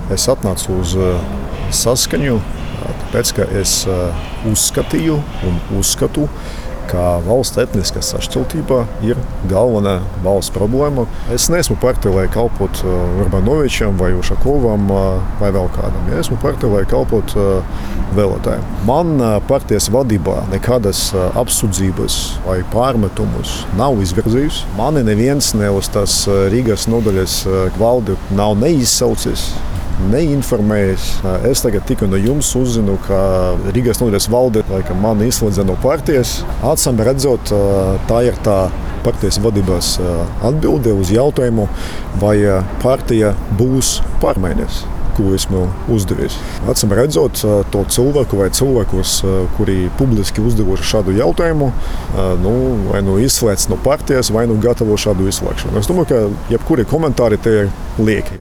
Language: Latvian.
Es atnācu uz saskaņu, tāpēc, ka es uzskatīju un uzskatu, ka valsts etniskā sašķeltība ir galvenā valsts problēma. Es neesmu partija, lai kalpotu Urbanovičam vai Ušakovam vai vēl kādam. Ja esmu partija, lai kalpotu vēlētājiem. Man partijas vadībā nekādas apsūdzības vai pārmetumus nav izvirzījusi. Mani neviens ne uz tās Rīgas nodaļas valdi nav neizsaucis, neinformējis. Es tagad tikai no jums uzzinu, ka Rīgas nodaļas valde mani izslēdza no partijas. Acīm redzot, tā ir tā partijas vadības atbilde uz jautājumu, vai partija būs pārmaiņas, ko esmu uzdevis. Acīm redzot, to cilvēku vai cilvēkus, kuri publiski uzdevuši šādu jautājumu, vai nu izslēdz no partijas, vai nu gatavo šādu izslēgšanu. Es domāju, ka jebkuri komentāri te ir lieki.